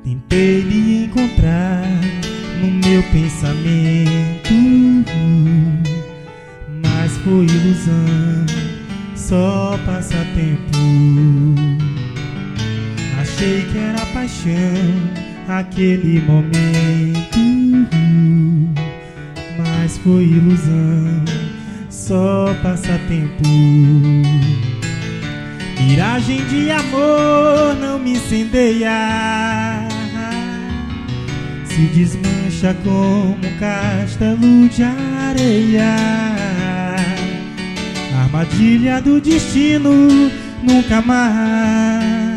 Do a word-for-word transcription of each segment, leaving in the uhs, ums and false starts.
Tentei lhe encontrar no meu pensamento, mas foi ilusão, só passatempo. Achei que era paixão aquele momento, mas foi ilusão, só passatempo. Miragem de amor não me incendeia, se desmancha como um castelo de areia. Armadilha do destino, nunca mais.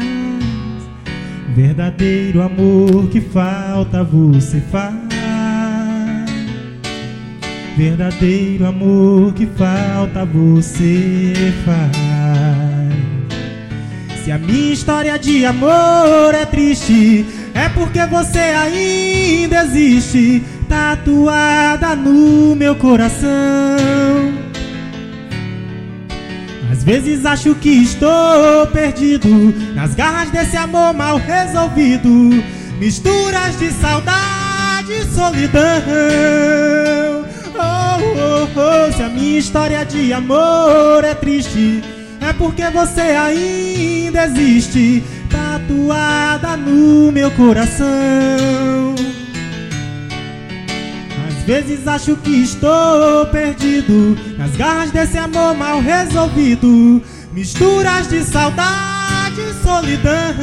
Verdadeiro amor que falta você faz. Verdadeiro amor que falta você faz. Se a minha história de amor é triste, é porque você ainda existe, tatuada no meu coração. Às vezes acho que estou perdido nas garras desse amor mal resolvido, misturas de saudade e solidão. Oh, oh, oh. Se a minha história de amor é triste, é porque você ainda existe, tatuada no meu coração. Às vezes acho que estou perdido nas garras desse amor mal resolvido, misturas de saudade e solidão.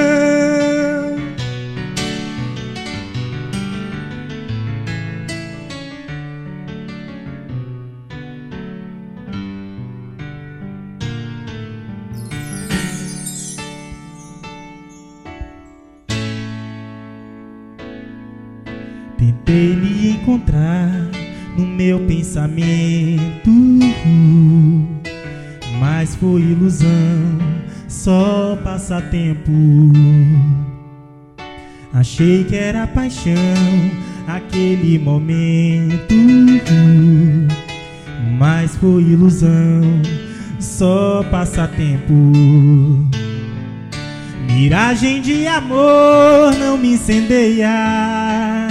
Tentei lhe encontrar no meu pensamento, mas foi ilusão, só passatempo. Achei que era paixão aquele momento, mas foi ilusão, só passatempo. Miragem de amor não me incendeia,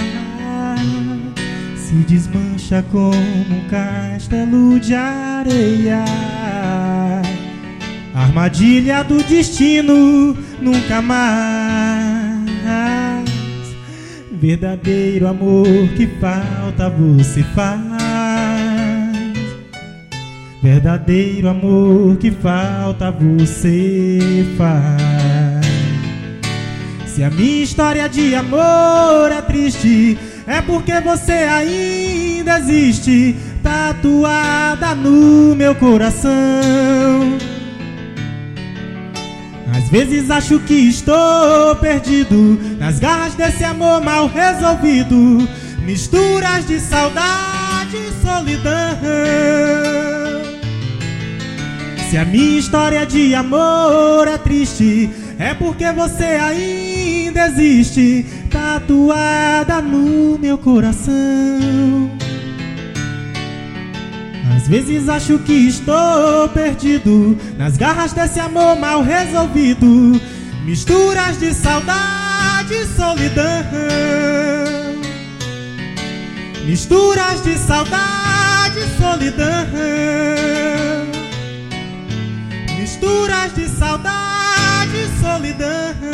se desmancha como um castelo de areia. Armadilha do destino, nunca mais. Verdadeiro amor que falta você faz. Verdadeiro amor que falta você faz. Se a minha história de amor é triste, é porque você ainda existe, tatuada no meu coração. Às vezes acho que estou perdido nas garras desse amor mal resolvido, misturas de saudade e solidão. Se a minha história de amor é triste, é porque você ainda existe, tatuada no meu coração. Às vezes acho que estou perdido nas garras desse amor mal resolvido, misturas de saudade e solidão. Misturas de saudade e solidão. Misturas de saudade e solidão.